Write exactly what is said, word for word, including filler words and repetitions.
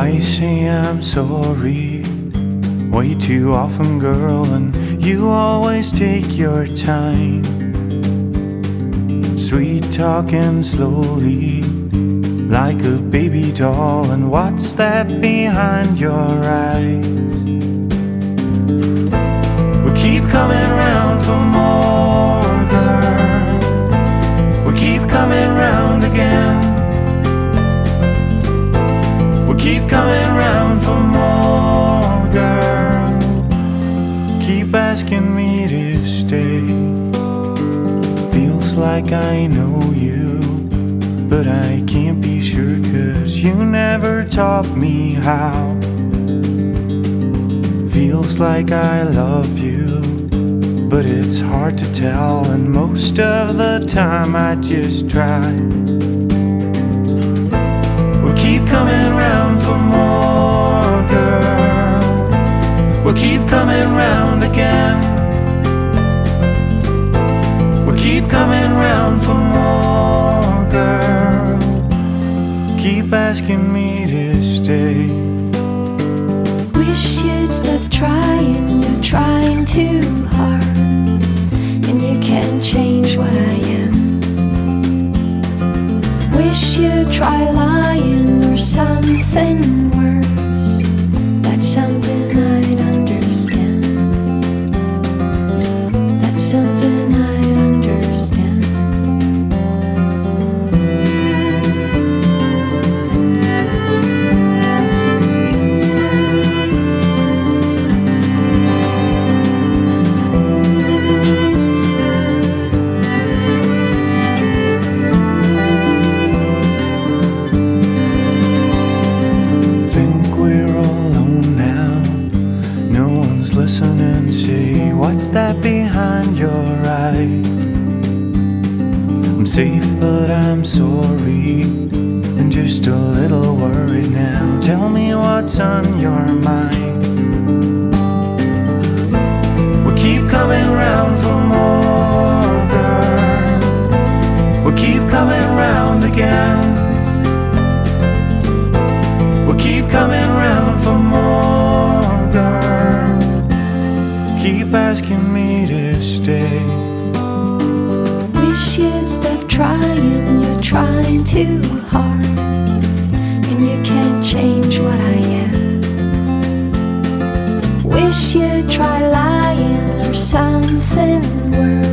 I say I'm sorry way too often, girl, and you always take your time. Sweet talking slowly like a baby doll, and what's that behind your eyes? We keep coming round for more, girl. We keep coming round again. We keep coming round for more, girl. Keep asking me to stay. Feels like I know you, but I can't be sure, 'cause you never taught me how. Feels like I love you, but it's hard to tell, and most of the time I just try. We keep coming round for more, girl. We keep coming round again. We keep coming round for more, girl. Keep asking me to stay. Wish you'd stop trying, you're trying too hard, and you can't change what I am. Wish you'd try lying or something worse. That's something I'd understand. That's something I'd understand. Listen and say, what's that behind your eyes? I'm safe but I'm sorry, and just a little worried now. Tell me what's on your mind. We keep coming round for more, girl. We keep coming round again. We keep coming round for more, girl. Keep asking me to stay. Wish you'd stop trying, you're trying too hard, and you can't change what I am. Wish you'd try lying or something worse.